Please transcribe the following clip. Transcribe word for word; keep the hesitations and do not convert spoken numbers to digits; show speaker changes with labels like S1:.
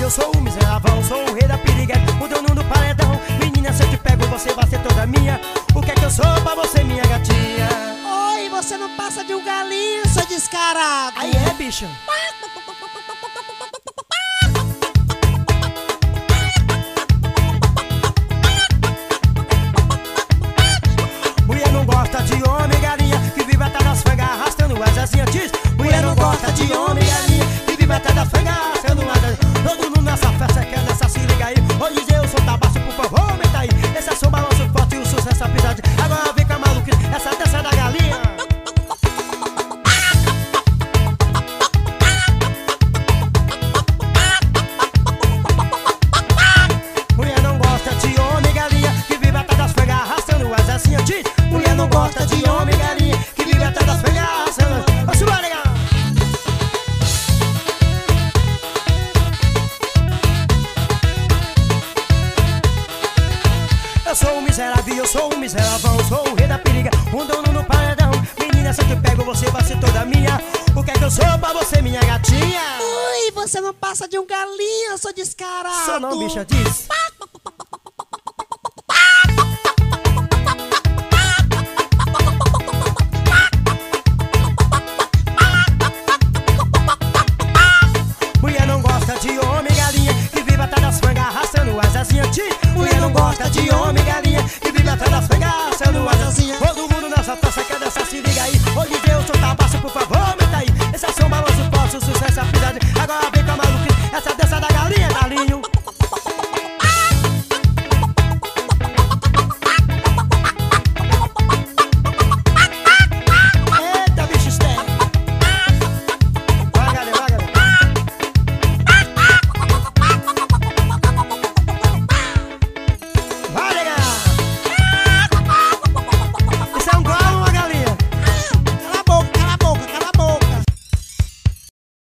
S1: eu sou o miserável, sou o rei da piriguete, o dono do paredão. Menina, se eu te pego, você vai ser toda minha. O que é que eu sou pra você, minha gatinha?
S2: Oi, você não passa de um galinho, seu descarado.
S1: Aí é, bicha. Mulher não gosta de homem, galinha, que vive atrás das frangas arrastando as asinhas. Diz, mulher não gosta de homem, galinha, que vive atrás das frangas arrastando as asinhas. Todo mundo nessa festa quer nessa, se liga aí. Hoje eu sou tabaço, por favor, aumenta aí. Esse é som balanço forte e o sucesso a pisadinha. Agora vem com a maluquinha, essa dança da galinha. Mulher não gosta de homem, galinha, que vive atrás das frangas arrastando as asinhas. Diz, mulher não gosta de homem, galinha, que vive atrás das frangas arrastando. Vai subir, legal. Eu sou o miserável, eu sou o miserável, sou o rei da periga, um dono no paredão. Menina, se eu te pego, você vai ser toda minha. O que é que eu sou pra você, minha gatinha?
S2: Ui, você não passa de um galinho, seu descarado.
S1: Sou não, bicha, diz.